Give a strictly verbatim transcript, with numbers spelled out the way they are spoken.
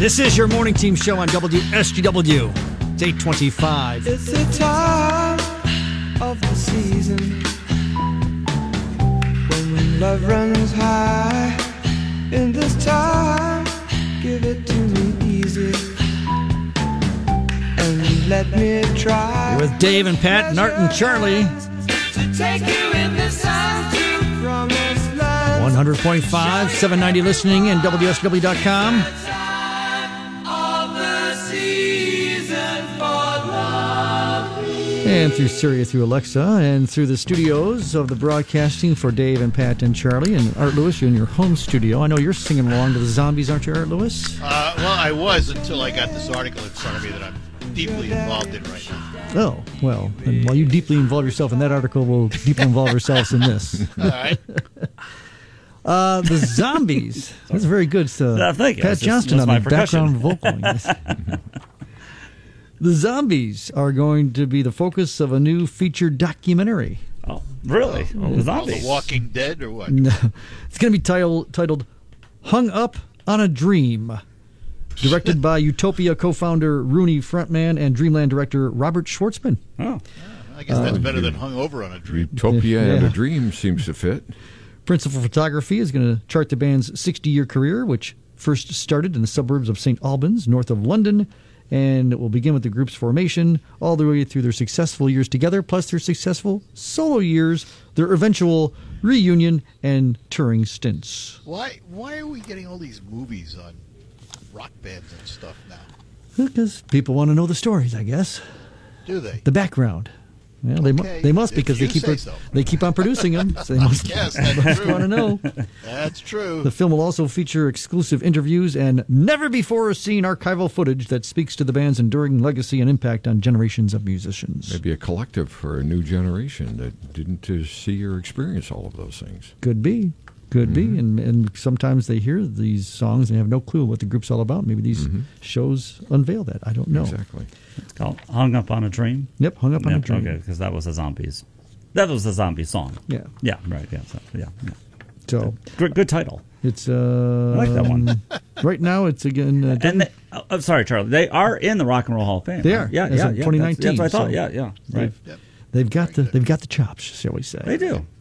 This is your morning team show on W S G W. It's eight twenty-five. It's the time of the season when love runs high. In this time, give it to me easy and let me try. With Dave and Pat and Art and Charlie. To take you in this time to promised land. one hundred point five, seven ninety listening and W S W dot com. And through Siri, through Alexa, and through the studios of the broadcasting for Dave and Pat and Charlie. And Art Lewis, you're in your home studio. I know you're singing along to the Zombies, aren't you, Art Lewis? Uh, well, I was until I got this article in front of me that I'm deeply involved in right now. Oh, well, and while you deeply involve yourself in that article, we'll deeply involve ourselves in this. All right. Uh, the Zombies. That's very good. So, Uh, thank you. Pat That's just- Johnston that's on my the percussion. background vocaling. The Zombies are going to be the focus of a new featured documentary. Oh, really? Oh, the Oh, Zombies. The Walking Dead or what? No, it's going to be titled, titled Hung Up on a Dream. Directed by Utopia co-founder Rooney frontman and Dreamland director Robert Schwartzman. Oh. I guess that's better than hung over on a dream. Utopia and Yeah. a Dream seems to fit. Principal photography is going to chart the band's sixty-year career, which first started in the suburbs of Saint Albans, north of London, and it will begin with the group's formation all the way through their successful years together, plus their successful solo years, their eventual reunion, and touring stints. Why Why are we getting all these movies on rock bands and stuff now? Because people want to know the stories, I guess. Do they? The background. Well, they, mu- Okay, they must if because they you keep say it, so. they keep on producing them. So they must, Yes, they that's must true. want to know. That's true. The film will also feature exclusive interviews and never-before-seen archival footage that speaks to the band's enduring legacy and impact on generations of musicians. Maybe a collective for a new generation that didn't uh, see or experience all of those things. Could be. Could be. And, and sometimes they hear these songs and have no clue what the group's all about. Maybe these shows unveil that. I don't know. Exactly. It's called Hung Up on a Dream. Yep, Hung Up on a Yep, Dream. Okay, because that was the Zombies. That was the Zombie song. Yeah. Yeah, right. Yeah, so, yeah, yeah. So Good, good title. it's... Uh, I like that one. Right now it's again... Uh, And they, oh, I'm sorry, Charlie. They are in the Rock and Roll Hall of Fame. They right? are, Yeah, as yeah, of yeah. twenty That's, nineteen, that's what I thought. so- Yeah, yeah. Right. Yep. they've got the they've got the chops, shall we say. They do.